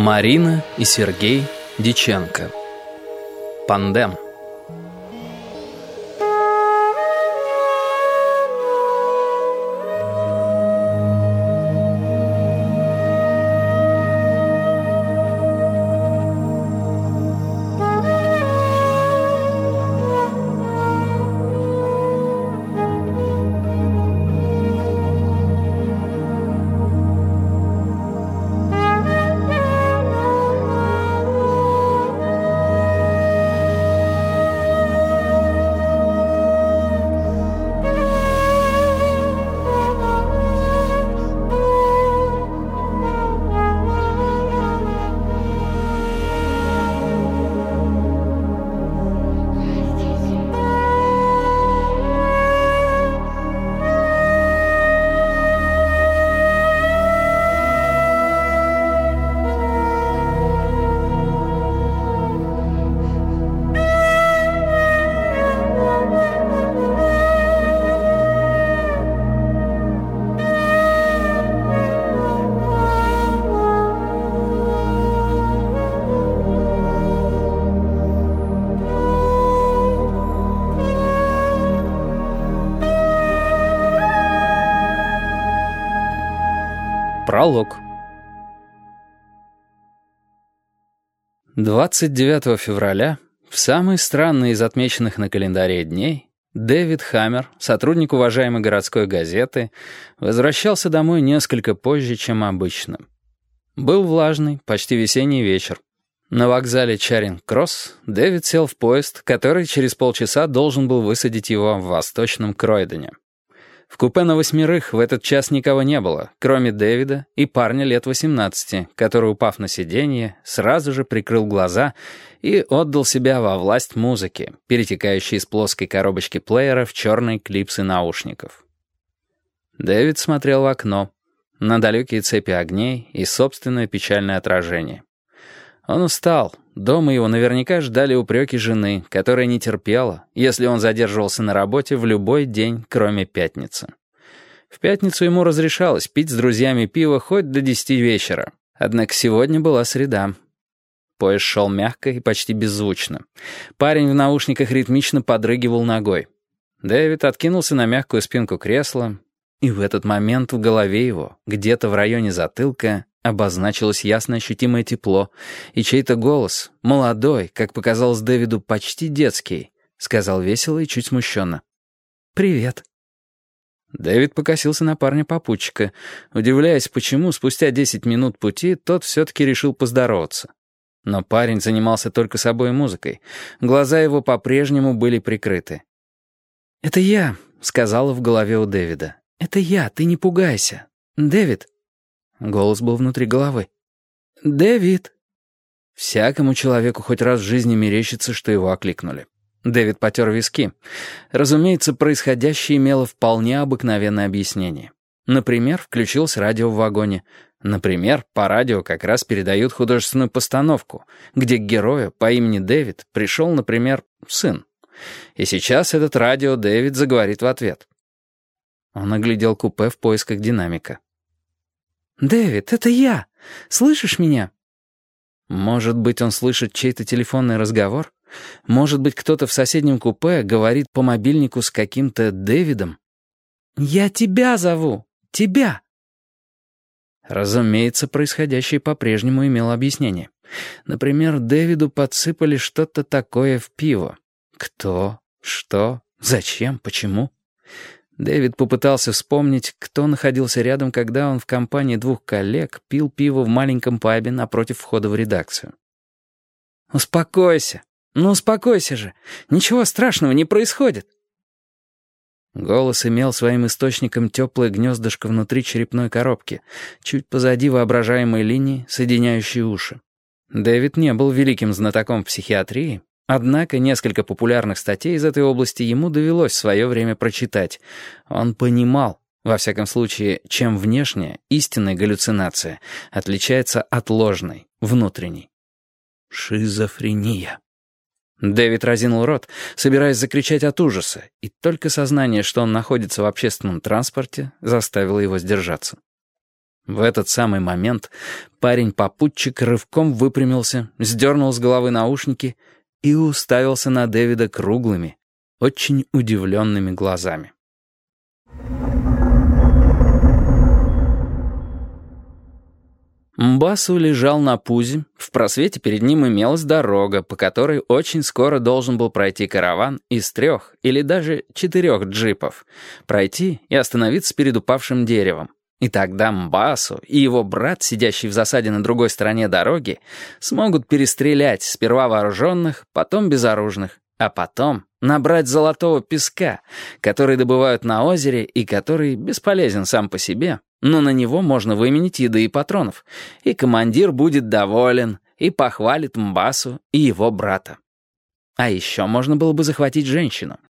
Марина и Сергей Диченко. Пандем. Пролог. 29 февраля, в самый странный из отмеченных на календаре дней, Дэвид Хаммер, сотрудник уважаемой городской газеты, возвращался домой несколько позже, чем обычно. Был влажный, почти весенний вечер. На вокзале Чаринг-Кросс Дэвид сел в поезд, который через полчаса должен был высадить его в Восточном Кройдоне. В купе на 8 в этот час никого не было, кроме Дэвида и парня лет 18, который, упав на сиденье, сразу же прикрыл глаза и отдал себя во власть музыки, перетекающей из плоской коробочки плеера в черные клипсы наушников. Дэвид смотрел в окно, на далекие цепи огней и собственное печальное отражение. Он устал. Дома его наверняка ждали упреки жены, которая не терпела, если он задерживался на работе в любой день, кроме пятницы. В пятницу ему разрешалось пить с друзьями пиво хоть до 10 вечера. Однако сегодня была среда. Поезд шел мягко и почти беззвучно. Парень в наушниках ритмично подрыгивал ногой. Дэвид откинулся на мягкую спинку кресла, и в этот момент в голове его, где-то в районе затылка, обозначилось ясно ощутимое тепло, и чей-то голос, молодой, как показалось Дэвиду, почти детский, сказал весело и чуть смущенно: «Привет». Дэвид покосился на парня-попутчика, удивляясь, почему спустя 10 минут пути тот все-таки решил поздороваться. Но парень занимался только собой и музыкой, глаза его по-прежнему были прикрыты. «Это я», — сказала в голове у Дэвида. «Это я, ты не пугайся. Дэвид». Голос был внутри головы. «Дэвид!» Всякому человеку хоть раз в жизни мерещится, что его окликнули. Дэвид потер виски. Разумеется, происходящее имело вполне обыкновенное объяснение. Например, включилось радио в вагоне. Например, по радио как раз передают художественную постановку, где к герою по имени Дэвид пришел, например, сын. И сейчас этот радио Дэвид заговорит в ответ. Он оглядел купе в поисках динамика. «Дэвид, это я! Слышишь меня?» Может быть, он слышит чей-то телефонный разговор? Может быть, кто-то в соседнем купе говорит по мобильнику с каким-то Дэвидом? «Я тебя зову! Тебя!» Разумеется, происходящее по-прежнему имело объяснение. Например, Дэвиду подсыпали что-то такое в пиво. Кто? Что? Зачем? Почему? Дэвид попытался вспомнить, кто находился рядом, когда он в компании 2 коллег пил пиво в маленьком пабе напротив входа в редакцию. «Успокойся! Ну успокойся же! Ничего страшного не происходит!» Голос имел своим источником теплое гнездышко внутри черепной коробки, чуть позади воображаемой линии, соединяющей уши. Дэвид не был великим знатоком психиатрии, однако несколько популярных статей из этой области ему довелось в свое время прочитать. Он понимал, во всяком случае, чем внешняя, истинная галлюцинация отличается от ложной, внутренней. Шизофрения. Дэвид разинул рот, собираясь закричать от ужаса, и только сознание, что он находится в общественном транспорте, заставило его сдержаться. В этот самый момент парень-попутчик рывком выпрямился, сдернул с головы наушники и уставился на Дэвида круглыми, очень удивленными глазами. Мбасу лежал на пузе, в просвете перед ним имелась дорога, по которой очень скоро должен был пройти караван из 3 или даже 4 джипов, пройти и остановиться перед упавшим деревом. И тогда Мбасу и его брат, сидящий в засаде на другой стороне дороги, смогут перестрелять сперва вооруженных, потом безоружных, а потом набрать золотого песка, который добывают на озере и который бесполезен сам по себе, но на него можно выменить еды и патронов, и командир будет доволен и похвалит Мбасу и его брата. А еще можно было бы захватить женщину.